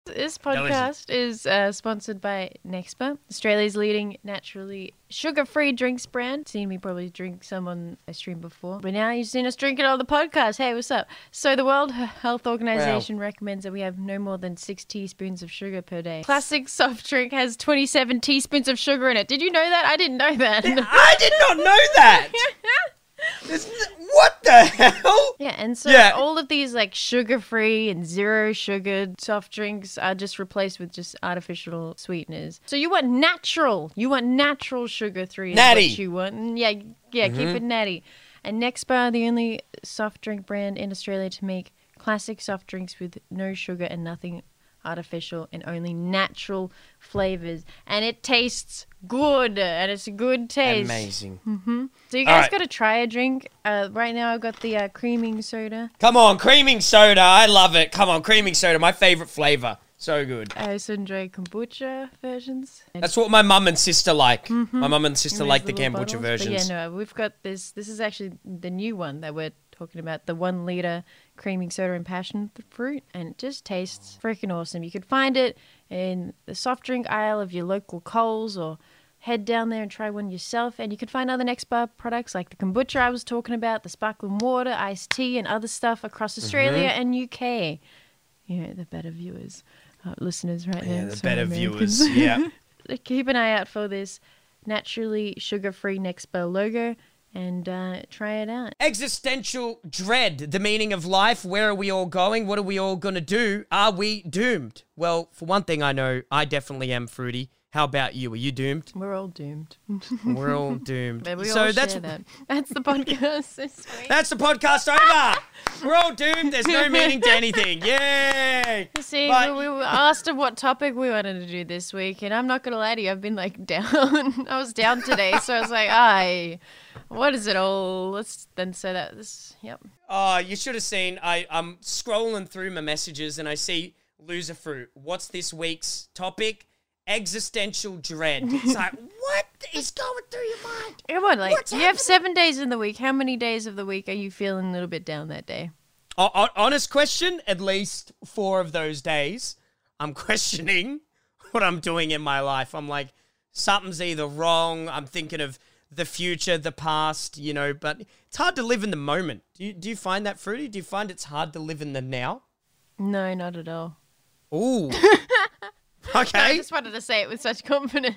This podcast is sponsored by Nexpa, Australia's leading naturally sugar-free drinks brand. Seen me probably drink some on a stream before, but now you've seen us drink it on the podcast. Hey, what's up? So the World Health Organization recommends that we have no more than 6 teaspoons of sugar per day. Classic soft drink has 27 teaspoons of sugar in it. Did you know that? I didn't know that. I did not know that. What the hell? Yeah, and so all of these like sugar-free and zero sugar soft drinks are just replaced with just artificial sweeteners. So you want natural. You want natural sugar-free. Natty. Is what you want. Yeah, keep it natty. And Nexpa are the only soft drink brand in Australia to make classic soft drinks with no sugar and nothing artificial and only natural flavors. And it tastes good, and it's a good taste. Amazing. So you guys got to try a drink. Right now I've got the creaming soda. Come on, creaming soda. I love it. Come on, creaming soda. My favorite flavor. So good. I also enjoy kombucha versions. That's what my mum and sister like. My mum and sister In like these the little kombucha bottles. versions. But yeah, no, we've got this. This is actually the new one that we're talking about, the 1 liter creaming soda and passion fruit, and it just tastes freaking awesome. You could find it in the soft drink aisle of your local Coles, or head down there and try one yourself. And you can find other Nexpa products like the kombucha I was talking about, the sparkling water, iced tea, and other stuff across Australia and UK. You know, the better viewers, listeners right now. Yeah, the Sorry, better Americans. viewers. Yeah. Keep an eye out for this naturally sugar-free Nexpa logo and try it out. Existential dread, the meaning of life. Where are we all going? What are we all going to do? Are we doomed? Well, for one thing I know, I definitely am, Fruity. How about you? Are you doomed? We're all doomed. We're all doomed. But we So all that's share that. That's the podcast this week. That's the podcast over. We're all doomed. There's no meaning to anything. Yay! See, But- we were asked of what topic we wanted to do this week, and I'm not going to lie to you, I've been like down. I was down today, so I was like, what is it all? Yep. Oh, you should have seen. I'm scrolling through my messages and I see Loser Fruit. What's this week's topic? Existential dread. It's like, what is going through your mind? Come on, like, What's you have 7 days in the week. How many days of the week are you feeling a little bit down that day? Honest question, at least 4 of those days, I'm questioning what I'm doing in my life. I'm like, something's either wrong. I'm thinking of the future, the past, you know, but it's hard to live in the moment. Do you find that, Fruity? Do you find it's hard to live in the now? No, not at all. Ooh. I Okay. just wanted to say it with such confidence.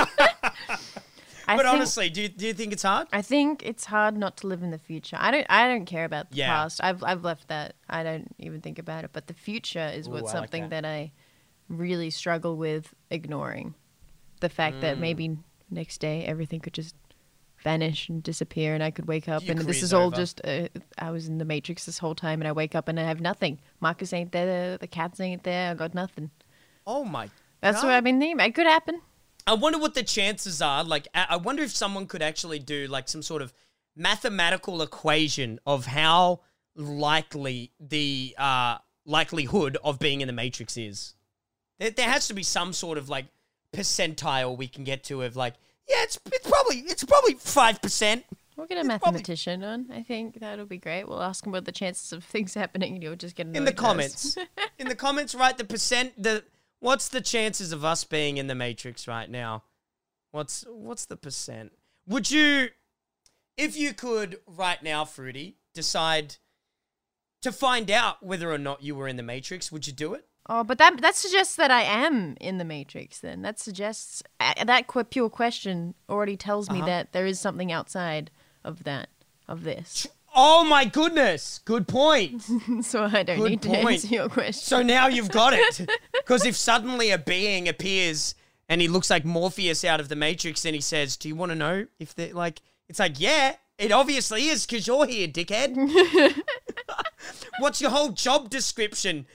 But honestly, do you think it's hard? I think it's hard not to live in the future. I don't care about the Yeah. past. I've left that. I don't even think about it. But the future is Ooh, what's I like something that. that I really struggle with ignoring. The fact that maybe next day everything could just vanish and disappear, and I could wake up You and this breeze is all over. just I was in the Matrix this whole time, and I wake up and I have nothing. Marcus ain't there. The cats ain't there. I got nothing. Oh my That's God. what I've been thinking. It could happen. I wonder what the chances are. Like, I wonder if someone could actually do like some sort of mathematical equation of how likely the likelihood of being in the Matrix is. There has to be some sort of like percentile we can get to of like, yeah, it's probably 5%. We'll get a mathematician on. I think that'll be great. We'll ask him what the chances of things happening, and you'll just get In the annoyed with us. comments. In the comments, write the percent. What's the chances of us being in the Matrix right now? What's the percent? Would you, if you could right now, Fruity, decide to find out whether or not you were in the Matrix, would you do it? Oh, but that suggests that I am in the Matrix. Then that suggests pure question already tells me that there is something outside of this. Oh my goodness! Good point. So I don't Good need to point. answer your question. So now you've got it. Because if suddenly a being appears and he looks like Morpheus out of the Matrix and he says, do you want to know if they're like, it's like, yeah, it obviously is because you're here, dickhead. What's your whole job description?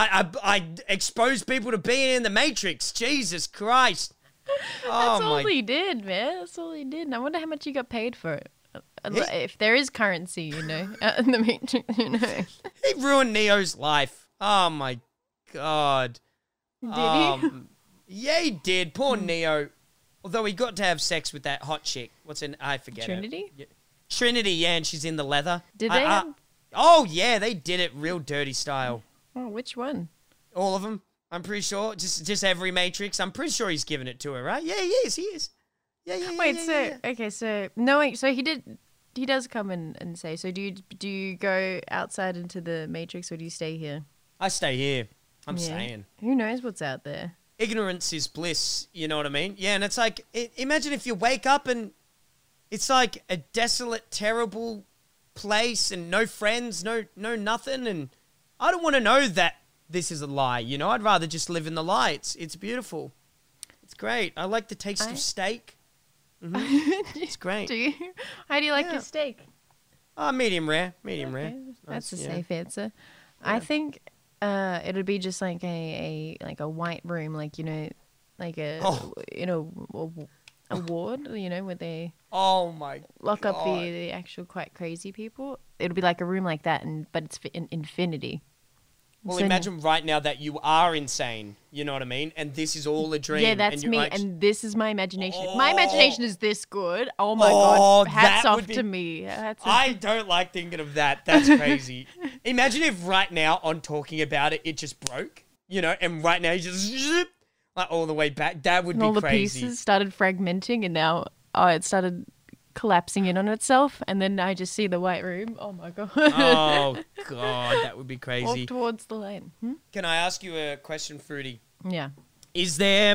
I expose people to being in the Matrix. Jesus Christ. That's all he did, man. That's all he did. And I wonder how much he got paid for it. If there is currency, you know, out in the Matrix, you know. He ruined Neo's life. Oh my God. Did he? Yeah, he did. Poor Neo. Although he got to have sex with that hot chick. I forget her. Trinity? Yeah. Trinity, yeah, and she's in the leather. Did they? Oh, yeah, they did it real dirty style. Oh, which one? All of them. I'm pretty sure. Just every Matrix. I'm pretty sure he's given it to her, right? Yeah, he is. He is. Yeah. Wait, yeah. okay, so knowing, so he does come and say, so do you go outside into the Matrix or do you stay here? I stay here. I'm staying. Who knows what's out there? Ignorance is bliss. You know what I mean? Yeah, and it's like, imagine if you wake up and it's like a desolate, terrible place and no friends, no nothing, and I don't want to know that this is a lie. You know, I'd rather just live in the lie. It's beautiful. It's great. I like the taste of steak. Mm-hmm. It's great. Do you? How do you like your steak? Medium rare. Medium rare. That's a safe answer. Yeah. I think it'd be just like a white room, like, you know, like a ward, you know, where they lock up the actual quite crazy people. It'll be like a room like that, but it's in infinity. Well, imagine right now that you are insane, you know what I mean? And this is all a dream. Yeah, that's me, and this is my imagination. My imagination is this good. Oh my God, hats off to me. I don't like thinking of that. That's crazy. Imagine if right now, on talking about it, it just broke, you know, and right now you just like all the way back. That would be crazy. All the pieces started fragmenting, and now it started collapsing in on itself, and then I just see the white room. Oh my God. Oh God, that would be crazy. Walk towards the lane. Can I ask you a question, Fruity? Yeah. Is there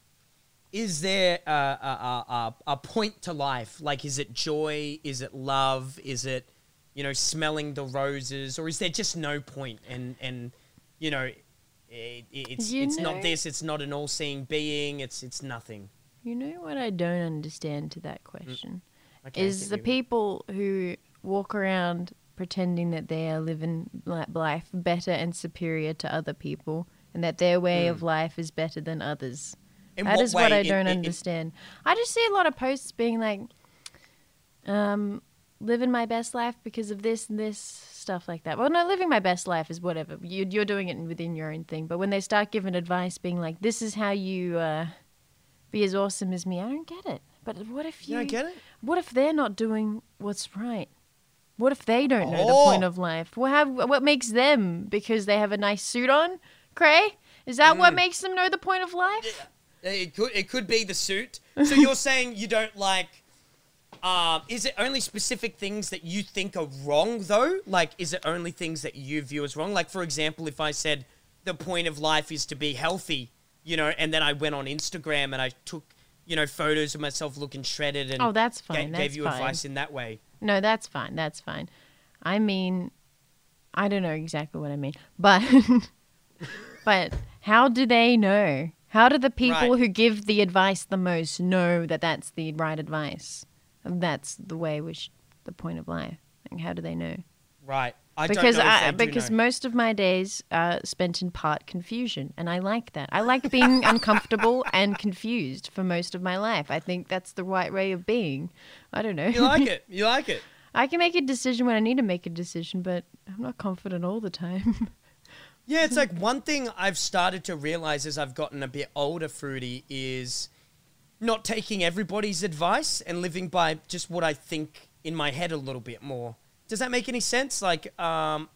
a point to life? Like, is it joy? Is it love? Is it, you know, smelling the roses? Or is there just no point? And you know, it's not this. It's not an all-seeing being. It's nothing. You know what I don't understand to that question? Is the people who walk around pretending that they are living life better and superior to other people, and that their way of life is better than others. That is what I don't understand. I just see a lot of posts being like, living my best life because of this and this, stuff like that. Well, no, living my best life is whatever. You're doing it within your own thing. But when they start giving advice being like, this is how you be as awesome as me, I don't get it. But what if you don't get it? What if they're not doing what's right? What if they don't know the point of life? What makes them, because they have a nice suit on, Cray? Is that what makes them know the point of life? Yeah. It could be the suit. So you're saying you don't like... is it only specific things that you think are wrong, though? Like, is it only things that you view as wrong? Like, for example, if I said the point of life is to be healthy, you know, and then I went on Instagram and I took... you know, photos of myself looking shredded and that's fine. Gave you advice in that way. No, that's fine. That's fine. I mean, I don't know exactly what I mean, but but how do they know? How do the people who give the advice the most know that that's the right advice? That's the way the point of life. Like, how do they know? Right. Because most of my days are spent in part confusion, and I like that. I like being uncomfortable and confused for most of my life. I think that's the right way of being. I don't know. You like it. You like it. I can make a decision when I need to make a decision, but I'm not confident all the time. Yeah, it's like one thing I've started to realize as I've gotten a bit older, Fruity, is not taking everybody's advice and living by just what I think in my head a little bit more. Does that make any sense? Like, I'm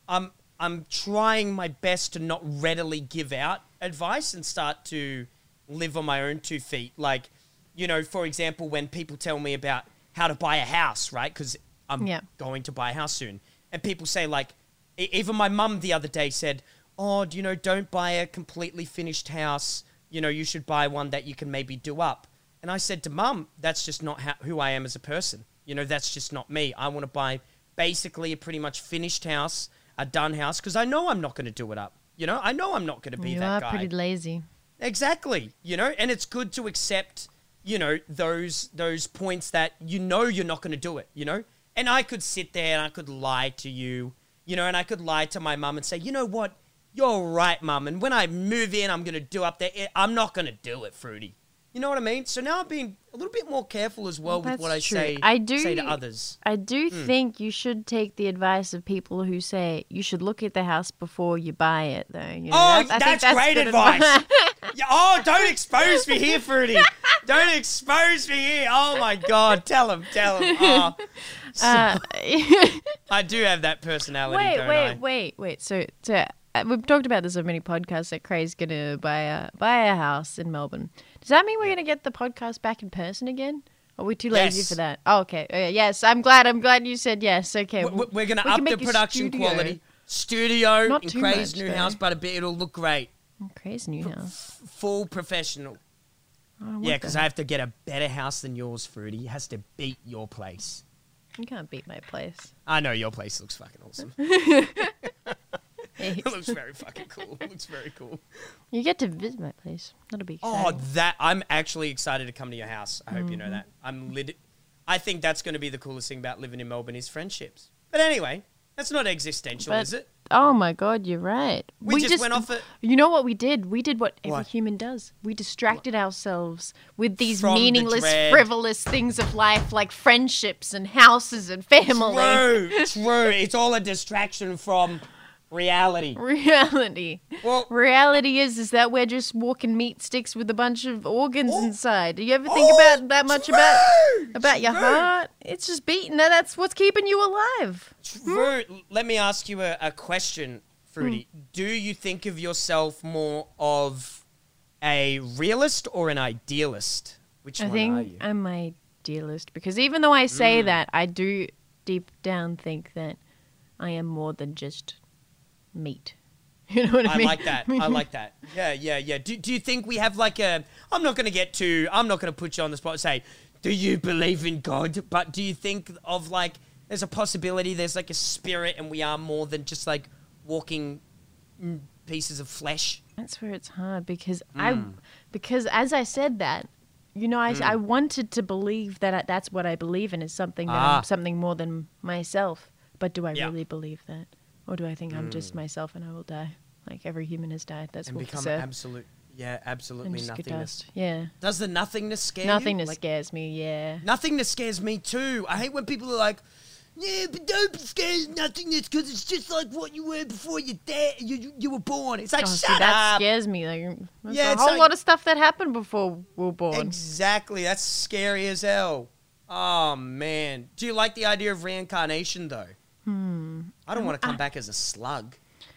trying my best to not readily give out advice and start to live on my own 2 feet. Like, you know, for example, when people tell me about how to buy a house, right? Because I'm going to buy a house soon. And people say, like, even my mum the other day said, oh, you know, don't buy a completely finished house. You know, you should buy one that you can maybe do up. And I said to Mum, that's just not who I am as a person. You know, that's just not me. I want to buy basically a pretty much finished house, a done house, because I know I'm not going to do it up. You know, I know I'm not going to be that guy. You are pretty lazy. Exactly. You know, and it's good to accept, you know, those points that you know you're not going to do it, you know? And I could sit there and I could lie to you, you know, and I could lie to my mum and say, you know what? You're right, Mum. And when I move in, I'm going to do up there. I'm not going to do it, Fruity. You know what I mean? So now I'm being a little bit more careful as well with what I say to others. I do think you should take the advice of people who say you should look at the house before you buy it, though. You know, that's great advice. Yeah, don't expose me here, Fruity. Don't expose me here. Oh, my God. Tell him. Oh. I do have that personality, wait. So we've talked about this on many podcasts that Craig's gonna buy a house in Melbourne. Does that mean we're gonna get the podcast back in person again? Or are we too lazy Yes. for that? Oh, okay. Yes, I'm glad you said yes. Okay. We're going to we up can the make a production studio. quality. Studio Not in too Craig's much, new though. house, but a bit it'll look great. Craig's new house. Full professional. Oh, Yeah, because I have to get a better house than yours, Fruity. It has to beat your place. You can't beat my place. I know your place looks fucking awesome. It looks very fucking cool. It looks very cool. You get to visit my place. That'll be Oh, exciting. I'm actually excited to come to your house. I hope you know that. I think that's going to be the coolest thing about living in Melbourne is friendships. But anyway, that's not existential, But- is it? Oh my God, you're right. We just went off it. You know what we did? We did what every What? human does. We distracted ourselves with these From the meaningless, dread. frivolous things of life, like friendships and houses and family. True. It's all a distraction from reality. Reality. Well, Reality is that we're just walking meat sticks with a bunch of organs Oh. inside. Do you ever think Oh, about that much true, about your true. heart? It's just beating. That's what's keeping you alive. True. Let me ask you a question, Fruity. Do you think of yourself more of a realist or an idealist? Which I one are think you? I'm my idealist because even though I say that, I do deep down think that I am more than just meat. You know what I I mean? like that. I like that. Yeah. Do you think we have like a... I'm not going to put you on the spot and say, do you believe in God? But do you think of like, there's a possibility there's like a spirit and we are more than just like walking pieces of flesh? That's where it's hard because Mm. because as I said that, you know, I wanted to believe that that's what I believe in is something that Ah. I'm something more than myself. But do I Yeah. really believe that, or do I think I'm just myself and I will die like every human has died? That's And what become absolutely and just get nothingness. dust. Yeah, Does the nothingness scare you? nothingness Like, scares me. Yeah. nothingness scares me too. I hate when people are like, yeah, but don't be scared of nothingness because it's just like what you were before you were born. It's like, Oh, see, shut that up. scares me. Like, there's Yeah, a it's whole like- lot of stuff that happened before we were born. Exactly. That's scary as hell. Oh, man. Do you like the idea of reincarnation, though? I don't want to come back as a slug.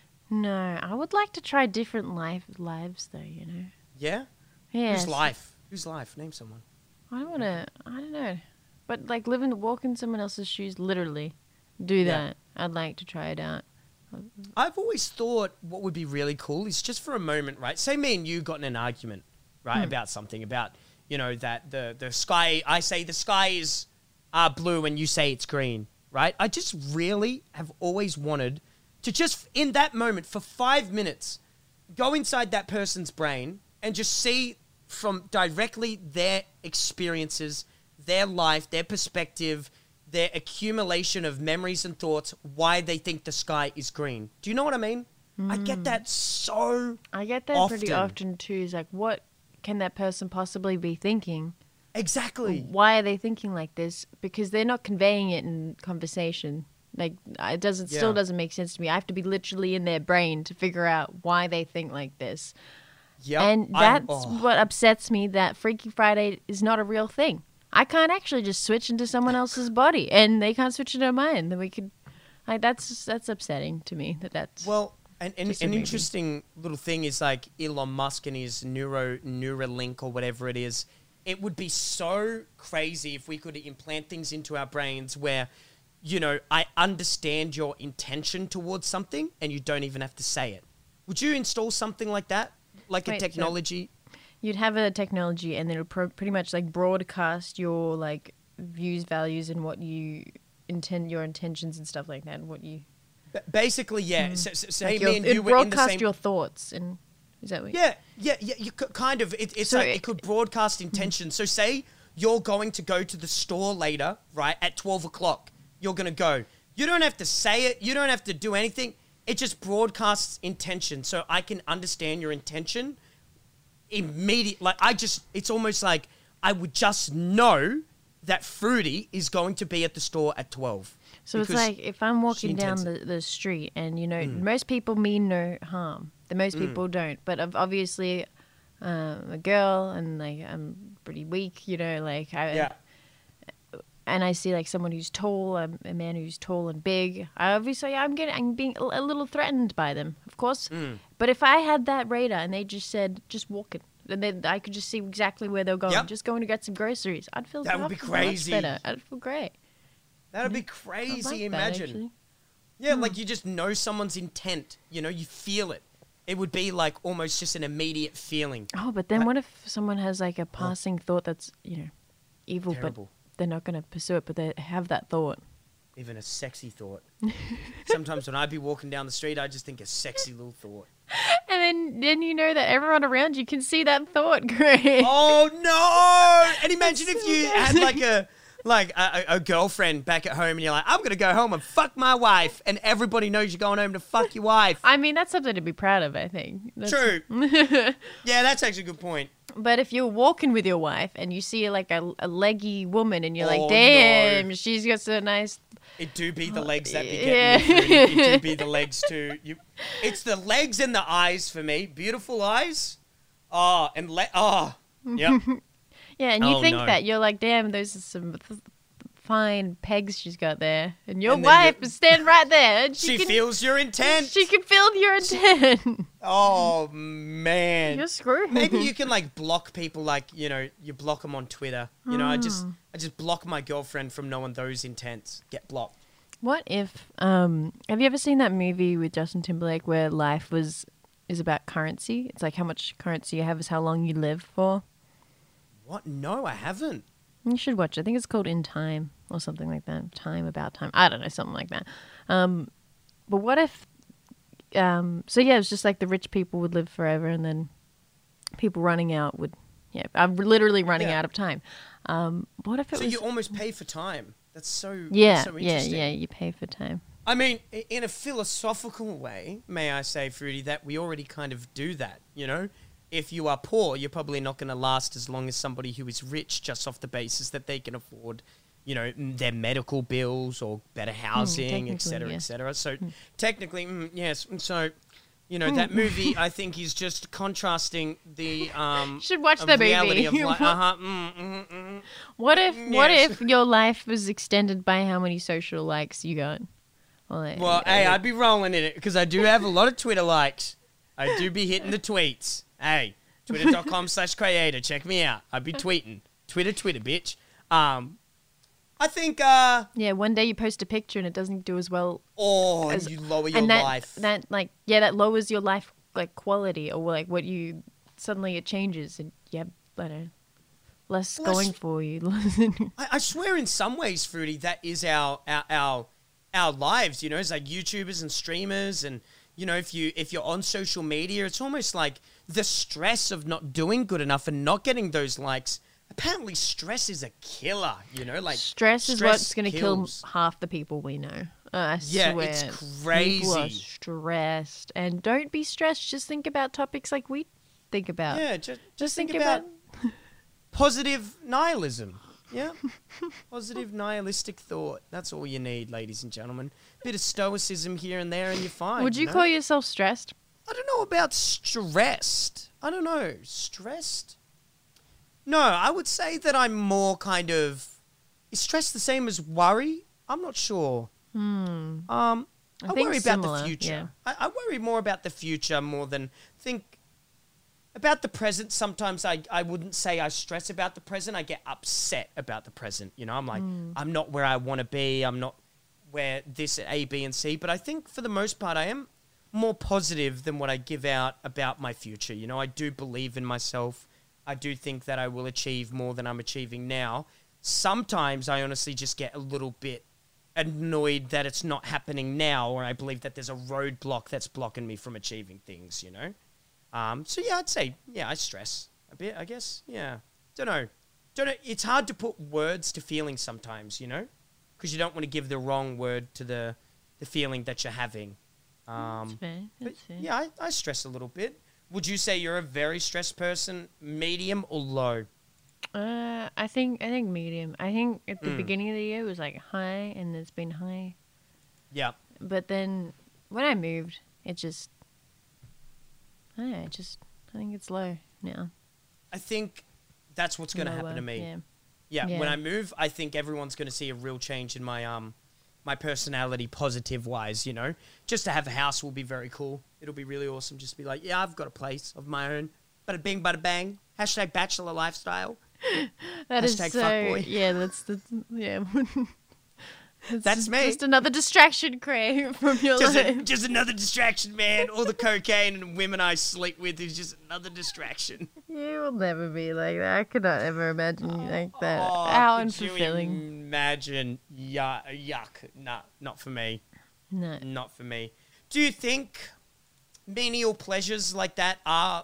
No, I would like to try different lives, though. You know. Yeah? Yeah. Whose life? Whose life? Name someone. I don't want to. I don't know. But like walk in someone else's shoes, literally, do Yeah. that. I'd like to try it out. I've always thought what would be really cool is just for a moment, right? Say me and you got in an argument, right, about something, about, you know, that the sky, I say the sky is blue and you say it's green, right? I just really have always wanted to just, in that moment, for 5 minutes, go inside that person's brain and just see from directly their experiences, their life, their perspective, their accumulation of memories and thoughts, why they think the sky is green. Do you know what I mean? I get that so I get that pretty often. often too. Is like, what can that person possibly be thinking? exactly. Why are they thinking like this? Because they're not conveying it in conversation. Like it still Yeah. doesn't make sense to me. I have to be literally in their brain to figure out why they think like this. Yep. And that's what upsets me, that Freaky Friday is not a real thing. I can't actually just switch into someone else's body, and they can't switch into mine. Then we could, that's upsetting to me. That's Well, and Just an amazing. interesting little thing is like Elon Musk and his Neuralink or whatever it is. It would be so crazy if we could implant things into our brains where, you know, I understand your intention towards something and you don't even have to say it. Would you install something like that? Like a Wait, so- technology? you'd have a technology, and it'll pretty much like broadcast your like views, values, and what you intend, your intentions and stuff like that. And what you Basically, yeah. So, say like me and it'd you were in the broadcast same... your thoughts, and is that what? Yeah. You kind of. It's So like it- it could broadcast intention. So say you're going to go to the store later, right? At 12 o'clock, you're going to go. You don't have to say it. You don't have to do anything. It just broadcasts intention. So I can understand your intention immediately. Like it's almost like I would just know that Fruity is going to be at the store at 12. So it's because like if I'm walking down intends the street, and you know, most people mean no harm. The most people don't, but obviously, I'm a girl, and like I'm pretty weak. You know, like Yeah. and I see like someone who's tall, a man who's tall and big, I'm being a little threatened by them, of course. But if I had that radar and they just said, just walk it, and then I could just see exactly where they're going, Yep. just going to get some groceries, I'd feel That would be much crazy. better. I'd feel great. That'd be I'd crazy. like that, Imagine. actually. Yeah, like you just know someone's intent. You know, you feel it. It would be like almost just an immediate feeling. Oh, but then what if someone has like a passing thought that's, evil, Terrible. but they're not going to pursue it, but they have that thought. Even a sexy thought. Sometimes when I'd be walking down the street, I just think a sexy little thought. And then you know that everyone around you can see that thought, Greg. Oh no! And imagine That's if so you bad. had like a girlfriend back at home and you're like, I'm gonna go home and fuck my wife, and everybody knows you're going home to fuck your wife. I mean, that's something to be proud of, I think. True. Yeah, that's actually a good point. But if you're walking with your wife and you see like a leggy woman and you're Oh, like, damn, she's got so nice. It do be the legs that be Yeah. getting me. Fruity. It do be the legs too. It's the legs and the eyes for me. Beautiful eyes. Yep. Yeah, and you Oh, think no. that. You're like, damn, those are some fine pegs she's got there. And your And then wife is standing right there. And She feels your intent. She can feel your intent. Oh man. You're screwed. Maybe you can like block people, like you block them on Twitter. I just block my girlfriend from knowing those intents. Get blocked. What if, have you ever seen that movie with Justin Timberlake where life is about currency? It's like how much currency you have is how long you live for. What? No, I haven't. You should watch it. I think it's called In Time or something like that. Time About Time. I don't know, something like that. But what if, it's just like the rich people would live forever and then people running out would, I'm literally running Yeah. out of time. What if it So was... you almost pay for time. That's so yeah, so yeah, interesting. you pay for time. I mean, in a philosophical way, may I say, Fruity, that we already kind of do that, If you are poor, you're probably not going to last as long as somebody who is rich just off the basis that they can afford, their medical bills or better housing, et cetera, technically, et yes. cetera. So technically, yes. So, that movie, I think, is just contrasting the You should watch the reality movie. of life. What if Yes. your life was extended by how many social likes you got? Well, hey, I'd be rolling in it because I do have a lot of Twitter likes. I do be hitting the tweets. Hey, twitter.com/creator. Check me out. I'd be tweeting. Twitter, bitch. I think, one day you post a picture and it doesn't do as well. and you lower your and that, life. that lowers your life quality, or like what you suddenly it changes and you have less Well, going for you. I swear in some ways, Fruity, that is our lives, It's like YouTubers and streamers and, if you're on social media, it's almost like the stress of not doing good enough and not getting those likes. Apparently stress is a killer, Like Stress is what's going to kill kills. half the people we know. I Yeah, swear. it's People are crazy. stressed. And don't be stressed. Just think about topics like we think about. Yeah, just think about positive nihilism. Yeah. Positive nihilistic thought. That's all you need, ladies and gentlemen. Bit of stoicism here and there and you're fine. Would you call yourself stressed? I don't know about stressed. I don't know. Stressed? No, I would say that I'm more kind of... Is stress the same as worry? I'm not sure. I think worry about similar, the future. yeah. I worry more about the future more than think about the present. Sometimes I wouldn't say I stress about the present. I get upset about the present. I'm like, I'm not where I want to be. I'm not where this A, B, and C. But I think for the most part, I am more positive than what I give out about my future. I do believe in myself. I do think that I will achieve more than I'm achieving now. Sometimes I honestly just get a little bit annoyed that it's not happening now, or I believe that there's a roadblock that's blocking me from achieving things, So yeah, I'd say, I stress a bit, I guess. Yeah. Don't know. It's hard to put words to feelings sometimes, because you don't want to give the wrong word to the feeling that you're having. That's fair. That's fair. Yeah, I stress a little bit. Would you say you're a very stressed person, medium or low? I think medium. I think at the beginning of the year it was like high, and it's been high. Yeah. But then when I moved, it just, I think it's low now. I think that's what's going to happen Lower, to me. Yeah. Yeah, Yeah. when I move, I think everyone's going to see a real change in my personality, positive wise. You know, just to have a house will be very cool. It'll be really awesome. Just to be like, yeah, I've got a place of my own. Bada bing, bada bang. Hashtag bachelor lifestyle. That is Hashtag so. fuckboy. Yeah, yeah. That's me. Just another distraction, Craig, from your life. Just another distraction, man. All the cocaine and women I sleep with is just another distraction. You will never be like that. I could not ever imagine you like that. Oh, How could you unfulfilling. imagine? Yuck. Nah, not for me. No. Not for me. Do you think menial pleasures like that are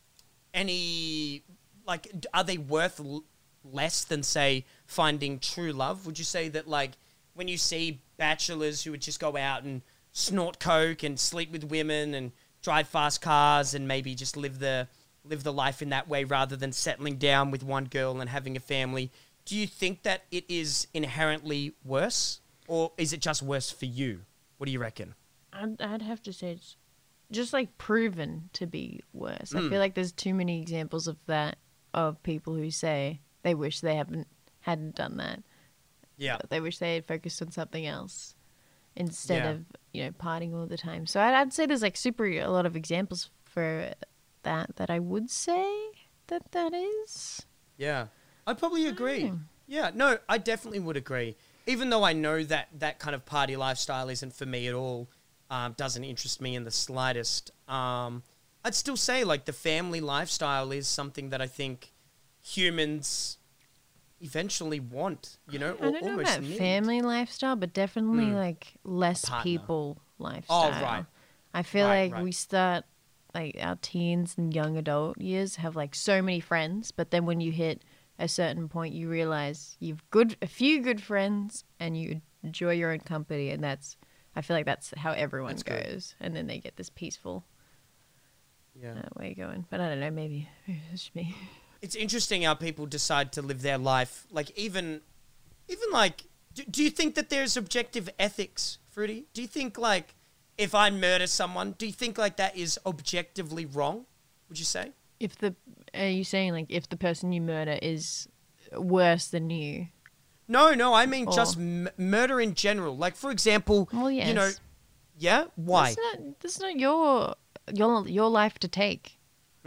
are they worth less than, say, finding true love? Would you say that, like, when you see bachelors who would just go out and snort coke and sleep with women and drive fast cars and maybe just live the life in that way rather than settling down with one girl and having a family, do you think that it is inherently worse, or is it just worse for you? What do you reckon? I'd have to say it's just like proven to be worse. I feel like there's too many examples of that, of people who say they wish they hadn't done that. Yeah. They wish they had focused on something else instead Yeah. of, partying all the time. So I'd say there's like a lot of examples for that I would say that is. Yeah, I'd probably agree. Yeah, no, I definitely would agree. Even though I know that kind of party lifestyle isn't for me at all, doesn't interest me in the slightest, I'd still say, like, the family lifestyle is something that I think humans eventually want, I or don't know almost about need. family lifestyle, but definitely like less Partner. people lifestyle. Oh, right. I feel Right, like right. we start like our teens and young adult years have like so many friends, but then when you hit a certain point, you realize you've a few good friends and you enjoy your own company, and I feel like that's how everyone That's good. goes, and then they get this peaceful Yeah. way going. But I don't know, maybe it's just me. It's interesting how people decide to live their life. Like, even like, do you think that there's objective ethics, Fruity? Do you think, like, if I murder someone, do you think, like, that is objectively wrong? Would you say? Are you saying like if the person you murder is worse than you? No, I mean just Or- murder in general. Like, for example, Well, yes. yeah? Why? That's not your life to take.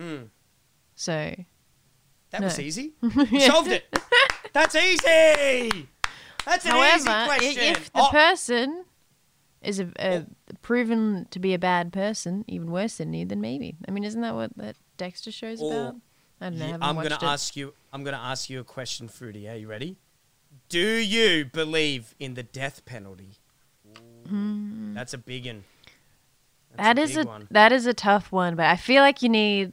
So That was no. easy. You solved it. That's easy. That's an easy however, question. if the person is proven to be a bad person, even worse than you, then maybe. I mean, isn't that what that Dexter show's Or- about? I don't know. I haven't I'm watched gonna it. ask you a question, Fruity. Are you ready? Do you believe in the death penalty? That's a big one. That is a tough one, but I feel like you need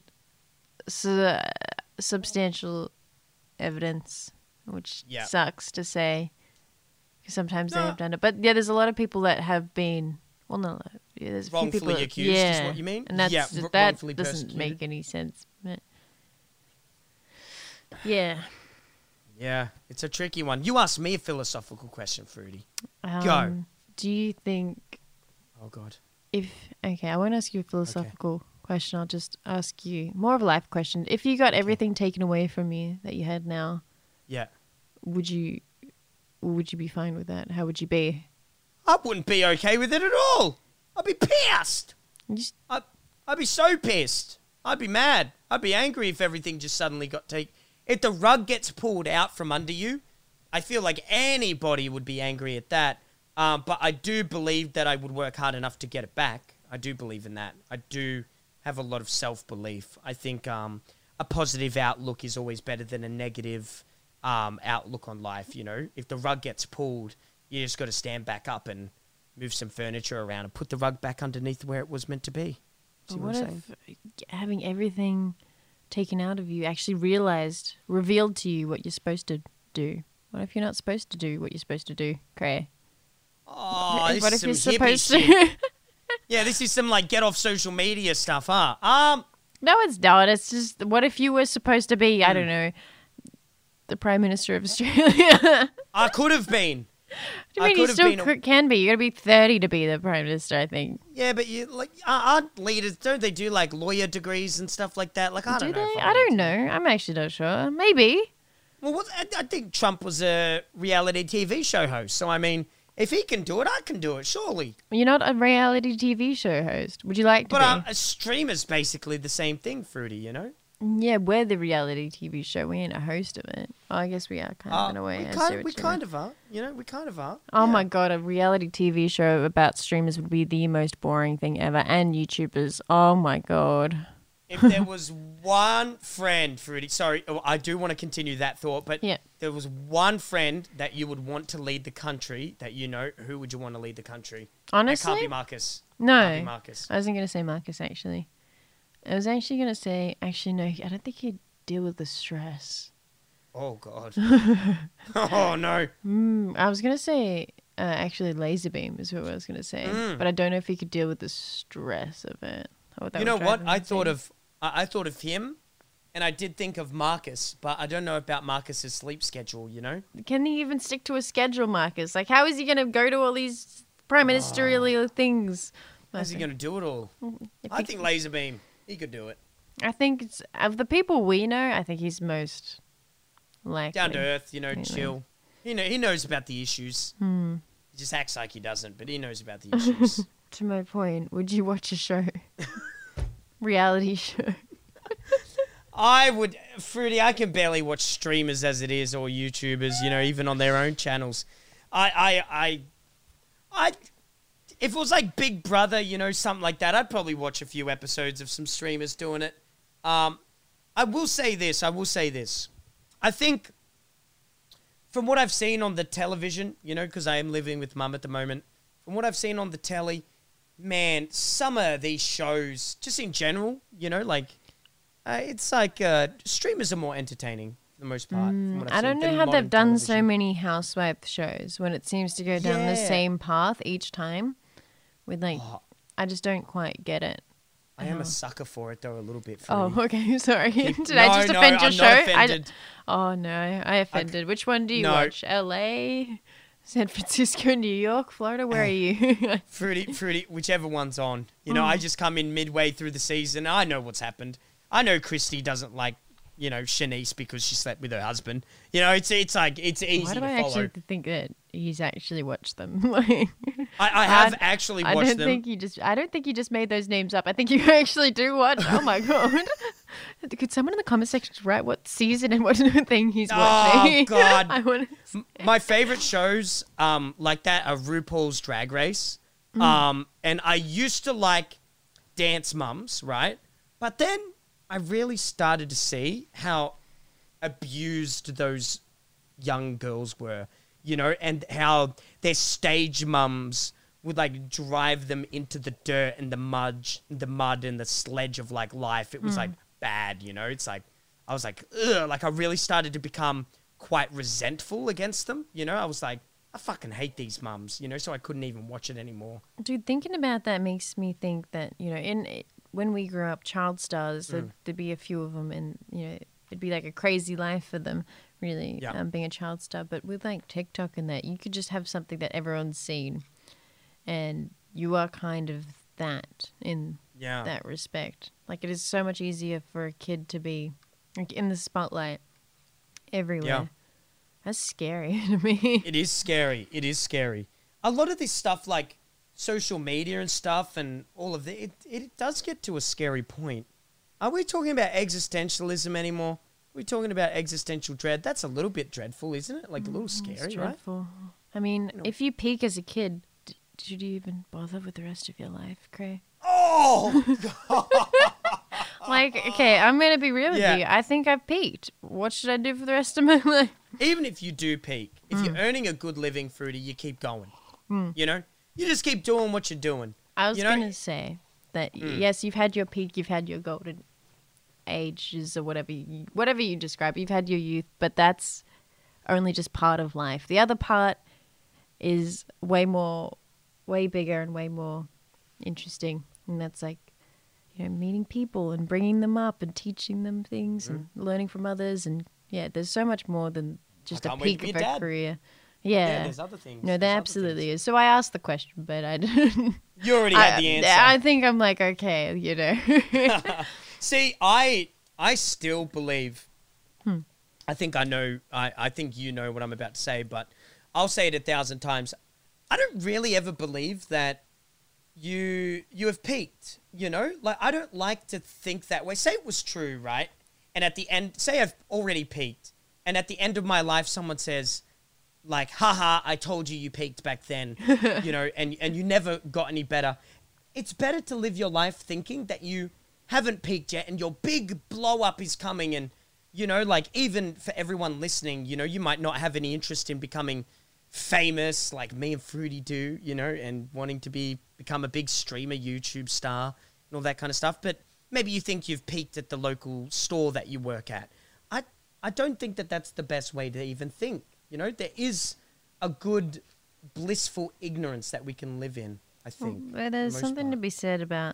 substantial evidence, which Yeah. sucks to say. 'Cause sometimes they No. have done it, but yeah, there's a lot of people that have been. Well, no, yeah, there's a few people Wrongfully that- accused is yeah, what you mean? and that's Yeah, that wrongfully doesn't make persecuted. any sense. But yeah, Yeah, it's a tricky one. You asked me a philosophical question, Fruity. Go. Do you think Oh God. I won't ask you a philosophical question. I'll just ask you more of a life question. If you got everything taken away from you that you had now, Yeah. would you be fine with that? How would you be? I wouldn't be okay with it at all. I'd be pissed. You just- I'd be so pissed. I'd be mad. I'd be angry if everything just suddenly got taken. If the rug gets pulled out from under you, I feel like anybody would be angry at that. But I do believe that I would work hard enough to get it back. I do believe in that. I do have a lot of self-belief. I think a positive outlook is always better than a negative outlook on life, you know? If the rug gets pulled, you just got to stand back up and move some furniture around and put the rug back underneath where it was meant to be. See But what what I'm saying? if having everything taken out of you actually revealed to you what you're supposed to do? What if you're not supposed to do what you're supposed to do, Cray? Oh, this What is if some you're hippie supposed shit. to? Yeah, this is some, like, get off social media stuff, huh? No, it's not. It's just, what if you were supposed to be, I Hmm. don't know, the Prime Minister of Australia? I could have been. I I mean, you could have still been. can be. You got to be 30 to be the Prime Minister, I think. Yeah, but you, like, aren't leaders, don't they do, like, lawyer degrees and stuff like that? Like, I Do don't know. they? if I don't know. I'm actually not sure. Maybe. Well, I think Trump was a reality TV show host. So, I mean, if he can do it, I can do it, surely. You're not a reality TV show host. Would you like to But be? a streamer's basically the same thing, Fruity, you know? Yeah, we're the reality TV show. We ain't a host of it. Oh, I guess we are kind of in a way. We kind of are. You know, we kind of are. Oh Yeah. my God, a reality TV show about streamers would be the most boring thing ever. And YouTubers. Oh my God. If there was one friend, Fruity, sorry, I do want to continue that thought, but Yeah. there was one friend that you would want to lead the country that you know, who would you want to lead the country? Honestly? It can't be Marcus. No. Can't be Marcus. I wasn't going to say Marcus, actually. I was actually going to say, actually, no, I don't think he'd deal with the stress. Oh, God. Oh, no. I was going to say, actually, Laserbeam is what I was going to say. But I don't know if he could deal with the stress of it. You know what? I thought of him, and I did think of Marcus, but I don't know about Marcus's sleep schedule, you know? Can he even stick to a schedule, Marcus? Like, how is he going to go to all these prime ministerial things? How's he going to do it all? I think Laserbeam, he could do it. I think it's, of the people we know, I think he's most likely. Down to earth, you know, Really. chill. He knows about the issues. He just acts like he doesn't, but he knows about the issues. To my point, would you watch a show? Reality show. I would, Fruity, I can barely watch streamers as it is, or YouTubers, you know, even on their own channels. If it was like Big Brother, you know, something like that, I'd probably watch a few episodes of some streamers doing it. I will say this. I think from what I've seen on the television, you know, because I am living with Mum at the moment, from what I've seen on the telly, man, some of these shows, just in general, you know, like, it's like streamers are more entertaining for the most part. From what I've I seen, don't know than how modern they've done so television. many housewife shows when it seems to go down the Yeah. same path each time. With like, I just don't quite get it. I am a sucker for it, though, a little bit. Oh, Fruity. okay, sorry. Did No, I just no, offend your I'm show? not offended. Oh no, I offended. Which one do you No. watch? LA, San Francisco, New York, Florida? Where are you? Fruity, whichever one's on. You know, I just come in midway through the season. I know what's happened. I know Christy doesn't like, you know, Shanice because she slept with her husband. You know, it's like, it's easy Why to do I follow. actually think that he's actually watched them? Like, I have actually I watched don't them. think you just. I don't think you just made those names up. I think you actually do watch. Oh my God! Could someone in the comment section write what season and what thing he's watching? Oh, God. I want. My favorite shows like that are RuPaul's Drag Race. Mm. And I used to like Dance Mums, right? But then I really started to see how abused those young girls were, you know, and how their stage mums would like drive them into the dirt and the mud and the sledge of like life. It was like bad, you know. It's like I was like, ugh, like I really started to become quite resentful against them, you know. I was like, I fucking hate these mums, you know, so I couldn't even watch it anymore. Dude, thinking about that makes me think that, you know, when we grew up, child stars, there'd be a few of them, and, you know, it'd be like a crazy life for them, really, Yeah. being a child star. But with like TikTok and that, you could just have something that everyone's seen, and you are kind of that in Yeah. that respect. Like, it is so much easier for a kid to be like in the spotlight everywhere. Yeah. That's scary to me. It is scary. It is scary. A lot of this stuff, like social media and stuff and all of that, it does get to a scary point. Are we talking about existentialism anymore? Are we talking about existential dread? That's a little bit dreadful, isn't it? Like a little It's scary, right? dreadful. I mean, if you peak as a kid, should you even bother with the rest of your life, Cray? Oh! Like, okay, I'm going to be real with Yeah. you. I think I've peaked. What should I do for the rest of my life? Even if you do peak, if you're earning a good living, Fruity, you keep going. You know? You just keep doing what you're doing. I was You know- going to say that, yes, you've had your peak, you've had your golden ages or whatever you describe. You've had your youth, but that's only just part of life. The other part is way bigger and way more interesting. And that's like, you know, meeting people and bringing them up and teaching them things and learning from others. And yeah, there's so much more than just I a can't wait to peak be of a a dad. career. Yeah, Yeah. there's other things. No, There's there other absolutely things. is. So I asked the question, but I didn't. You already had the answer. I think I'm like, okay, you know. See, I still believe I think I know, I think you know what I'm about to say, but I'll say it 1,000 times. I don't really ever believe that you have peaked, you know? Like, I don't like to think that way. Say it was true, right? And at the end, say I've already peaked, and at the end of my life, someone says, like, haha, I told you peaked back then, you know, and you never got any better. It's better to live your life thinking that you haven't peaked yet and your big blow up is coming. And, you know, like, even for everyone listening, you know, you might not have any interest in becoming famous like me and Fruity do, you know, and wanting to become a big streamer, YouTube star and all that kind of stuff. But maybe you think you've peaked at the local store that you work at. I don't think that that's the best way to even think. You know, there is a good blissful ignorance that we can live in, I think. Well, there's something to be said about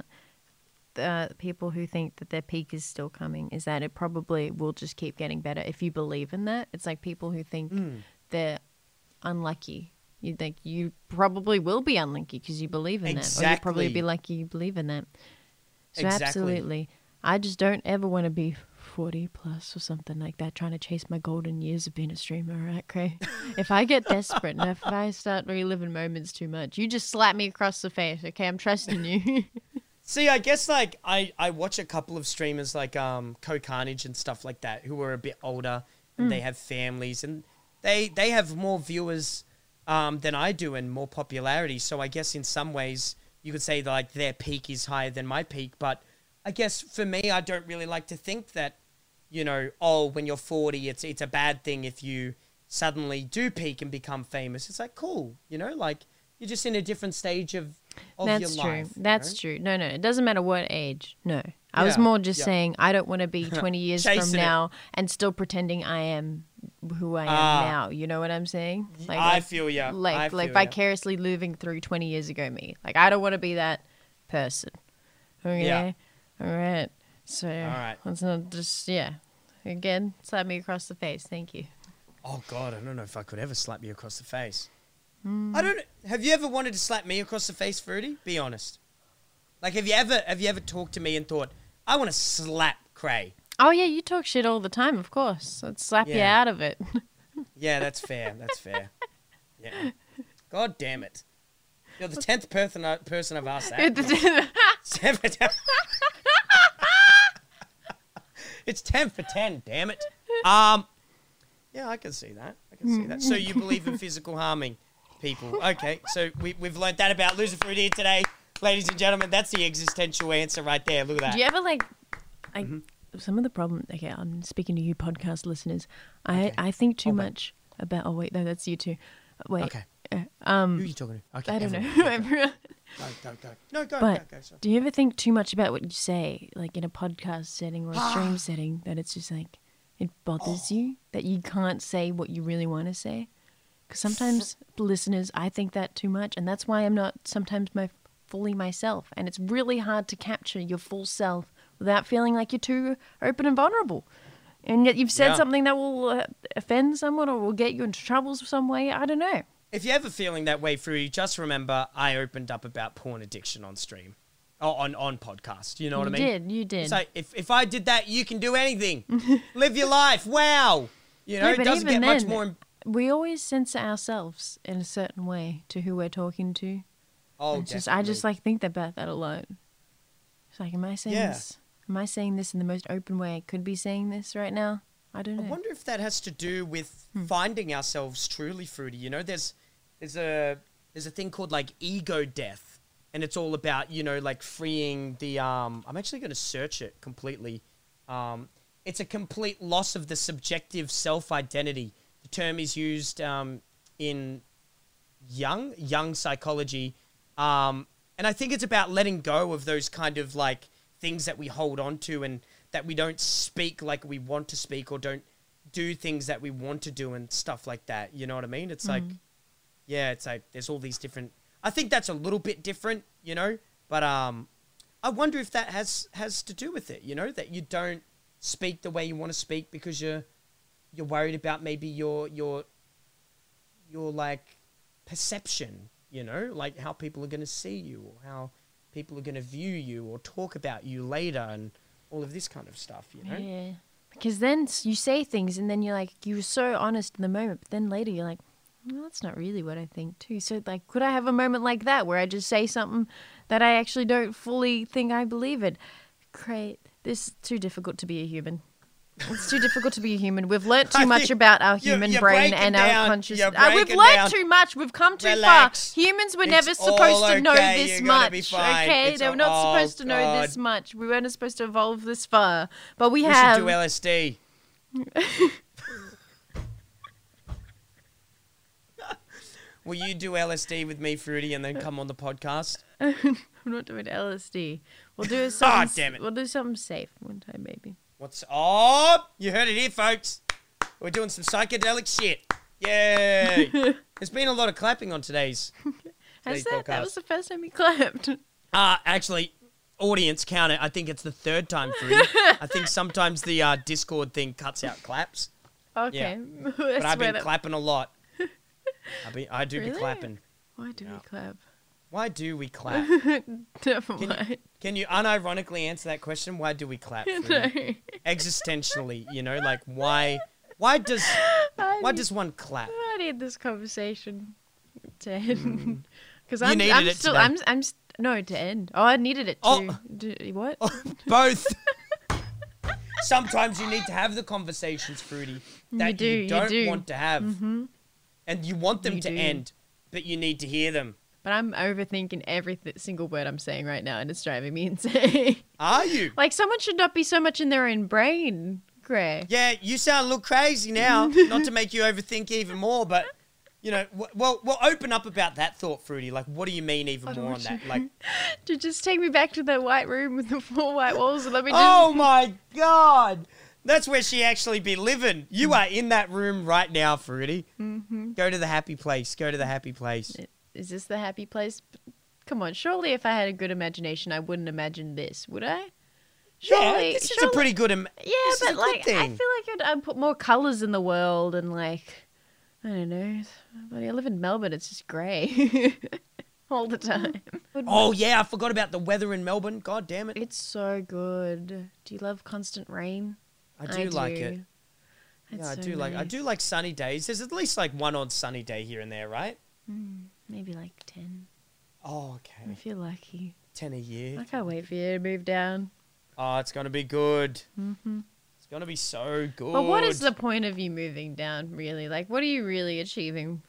people who think that their peak is still coming, is that it probably will just keep getting better if you believe in that. It's like people who think they're unlucky. You think you probably will be unlucky because you believe in that. Or you'll probably be lucky you believe in that. So absolutely. I just don't ever want to be 40 plus or something like that, trying to chase my golden years of being a streamer, right, Cray? If I get desperate and if I start reliving moments too much, you just slap me across the face, okay? I'm trusting you. See, I guess, like, I watch a couple of streamers like Co-Carnage and stuff like that who are a bit older and they have families and they have more viewers than I do and more popularity. So I guess in some ways you could say that, like, their peak is higher than my peak. But I guess for me, I don't really like to think that, you know, oh, when you're 40, it's a bad thing if you suddenly do peak and become famous. It's like, cool, you know, like, you're just in a different stage of That's your life. That's true. No, it doesn't matter what age. No. I was more just saying I don't want to be 20 years from now and still pretending I am who I am now. You know what I'm saying? Like, I feel you. Like vicariously living through 20 years ago me. Like, I don't want to be that person. Okay? Yeah. All right. So let's not just, again, slap me across the face. Thank you. Oh, God, I don't know if I could ever slap you across the face. Have you ever wanted to slap me across the face, Fruity? Be honest. Like, have you ever talked to me and thought, I want to slap Cray? Oh, yeah, you talk shit all the time, of course. I'd slap you out of it. Yeah, that's fair. That's fair. Yeah. God damn it. You're the 10th person I've asked that. It's 10 for 10, damn it. Yeah, I can see that. So you believe in physical harming people. Okay, so we've learned that about Loser Fruity today. Ladies and gentlemen, that's the existential answer right there. Look at that. Do you ever, like some of the problem, okay, I'm speaking to you podcast listeners. I think too much about, oh, wait, no, that's you too. Wait. Okay. Who are you talking to? Okay, I don't know. Everyone. Go. No, go. Sorry. Do you ever think too much about what you say, like in a podcast setting or a stream setting, that it's just like, it bothers you that you can't say what you really want to say? Because sometimes listeners, I think that too much, and that's why I'm not sometimes fully myself. And it's really hard to capture your full self without feeling like you're too open and vulnerable. And yet you've said something that will offend someone or will get you into trouble some way. I don't know. If you're ever feeling that way, Fruity, just remember I opened up about porn addiction on stream. On podcast. You know what I mean? You did. So if I did that, you can do anything. Live your life. Wow. You know, it doesn't get much more... We always censor ourselves in a certain way to who we're talking to. Oh, I just like think about that a lot. It's like, am I saying this? Am I saying this in the most open way I could be saying this right now? I don't know. I wonder if that has to do with finding ourselves truly, Fruity. You know, there's a thing called like ego death, and it's all about, you know, like freeing the I'm actually going to search it completely. It's a complete loss of the subjective self-identity. The term is used in young psychology, and I think it's about letting go of those kind of like things that we hold on to and that we don't speak like we want to speak or don't do things that we want to do and stuff like that. You know what I mean? It's like, it's like there's all these different... I think that's a little bit different, you know, but I wonder if that has to do with it, you know, that you don't speak the way you want to speak because you're worried about maybe your like perception, you know, like how people are going to see you or how people are going to view you or talk about you later and all of this kind of stuff, you know? Yeah. Because then you say things and then you're like, you were so honest in the moment, but then later you're like, well, that's not really what I think too. So like, could I have a moment like that where I just say something that I actually don't fully think I believe it? Great. This is too difficult to be a human. It's too difficult to be a human. We've learnt too much about our human you're brain breaking and down. our consciousness. You're breaking We've learnt down. too much. We've come too Relax. far. Humans were It's never supposed all to know okay. this You're gonna much. be fine. Okay, It's they were not all- supposed to know God. this much. We weren't supposed to evolve this far. But we We have. should do LSD. Will you do LSD with me, Fruity, and then come on the podcast? I'm not doing LSD. We'll do something. damn it. We'll do something safe one time, maybe. What's oh? You heard it here, folks. We're doing some psychedelic shit. Yay! There's been a lot of clapping on today's That podcast. was the first time we clapped. Actually, audience count it. I think it's the third time, Fruity. I think sometimes the Discord thing cuts out claps, Okay. but I've been clapping a lot. I do be Really? clapping. Why do we clap? Why do we clap? Never mind. Can you unironically answer that question? Why do we clap? No. Fruity? Existentially, you know, like why does one clap? I need this conversation to end because You I'm needed it still today. I'm no to end. Oh, I needed it Oh. what? Both. Sometimes you need to have the conversations, Fruity, that you don't want to have. Mm-hmm. And you want them You to do. end, but you need to hear them. But I'm overthinking every single word I'm saying right now, and it's driving me insane. Are you? Like someone should not be so much in their own brain, Gray. Yeah, you sound a little crazy now. Not to make you overthink even more, but, you know, we'll open up about that thought, Fruity. Like, what do you mean even more on that? Like, To just take me back to that white room with the 4 white walls and let me just... oh my God. That's where she actually be living. You are in that room right now, Fruity. Mm-hmm. Go to the happy place. Go to the happy place. Is this the happy place? Come on, surely if I had a good imagination, I wouldn't imagine this, would I? Surely, Yeah, this is a pretty good Yeah, this is a but good like, I feel thing. like I'd put more colours in the world and like, I don't know. But I live in Melbourne, it's just grey all the time. Oh, yeah, I forgot about the weather in Melbourne. God damn it. It's so good. Do you love constant rain? I do like it. It's Yeah, I so do like nice. like sunny days. There's at least like one odd sunny day here and there, right? Maybe like 10. Oh, I okay. feel lucky. 10 a year. I can't wait for you to move down. Oh, it's going to be good. It's going to be so good. But what is the point of you moving down, really? Like, what are you really achieving?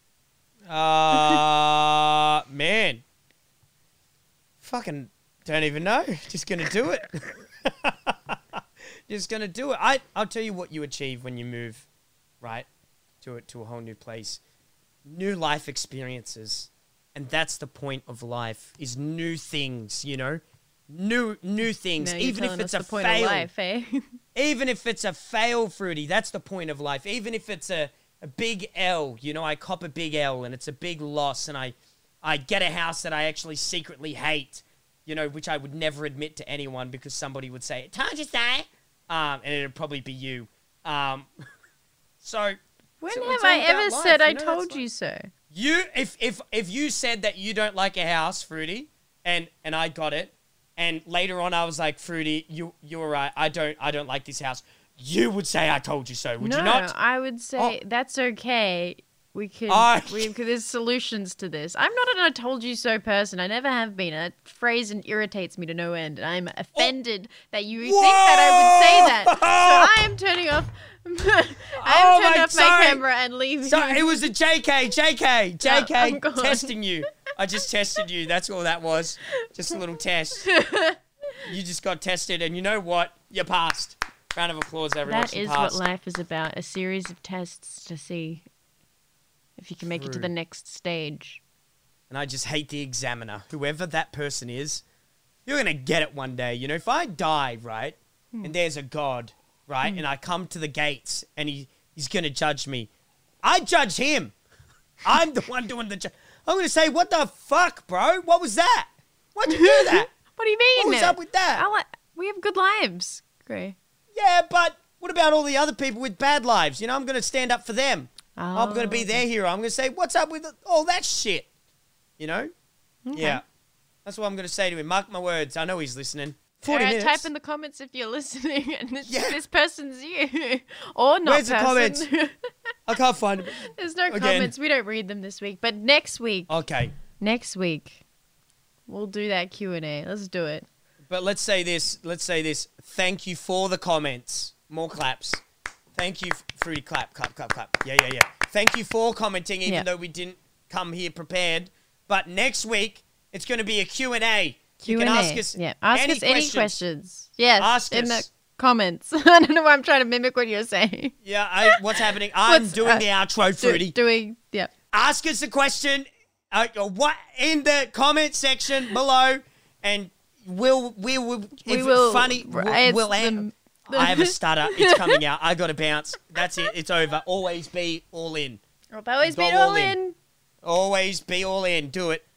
Man. Fucking don't even know. Just going to do it. Just going to do it. I'll tell you what you achieve when you move, right? To a whole new place. New life experiences. And that's the point of life, is new things, you know? New things. No, you're even if telling it's us a the point fail. of life, eh? Even if it's a fail, Fruity, that's the point of life. Even if it's a big L, you know, I cop a big L and it's a big loss and I get a house that I actually secretly hate, you know, which I would never admit to anyone because somebody would say, told you so. And it'd probably be you. So When so have it's I all ever about said life, I you know, that's told like- you so? You, if you said that you don't like a house, Fruity, and I got it, and later on I was like, Fruity, you were right. I don't like this house. You would say I told you so, would no, you not? I would say Oh. that's okay. We could, there's solutions to this. I'm not an I told you so person. I never have been. That phrase irritates me to no end. And I'm offended that you think that I would say that. So I am turning off. I am turning off my camera and leaving. So it was a JK, I'm gone. testing you. I just tested you. That's all that was. Just a little test. You just got tested, and you know what? You passed. Round of applause, everyone. That She is passed. what life is about. A series of tests to see if you can make it to True. the next stage. And I just hate the examiner. Whoever that person is, you're going to get it one day. You know, if I die, right, and there's a God, right, and I come to the gates and he's going to judge me, I judge him. I'm the one doing the I'm going to say, what the fuck, bro? What was that? Why'd you do that? What do you mean? What was up with that? We have good lives, Gray. Yeah, but what about all the other people with bad lives? You know, I'm going to stand up for them. I'm going to be their hero. I'm going to say, what's up with all that shit? You know? Okay. Yeah. That's what I'm going to say to him. Mark my words. I know he's listening. 40 minutes. Type in the comments if you're listening and Yeah. this person's you. Or not. Where's the comments? I can't find them. There's no Again. comments. We don't read them this week. But next week, Okay. we'll do that Q&A. Let's do it. But let's say this. Thank you for the comments. More claps. Thank you, Fruity. Clap. Yeah. Thank you for commenting, even though we didn't come here prepared. But next week, it's going to be a Q&A. You can ask us any questions. Yes, Ask in us. the comments. I don't know why I'm trying to mimic what you're saying. Yeah, what's happening? I'm doing the outro, Fruity. Ask us a question what in the comment section below, and we'll funny. We'll I have a stutter. It's coming out. I got to bounce. That's it. It's over. Always be all in. Always be all in. Always be all in. Do it.